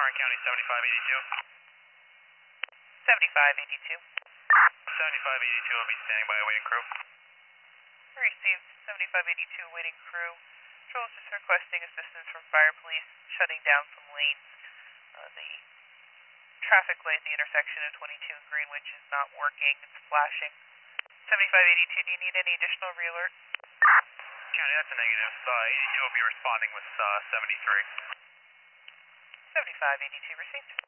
Orange County 7582. 7582. 7582 will be standing by awaiting crew. Received 7582 waiting crew. Patrol is just requesting assistance from fire police shutting down some lanes. The traffic light at the intersection of 22 and Greenwich is not working. It's flashing. 7582, do you need any additional re-alert? County, that's a negative. 82 will be responding with 73. 7582 received.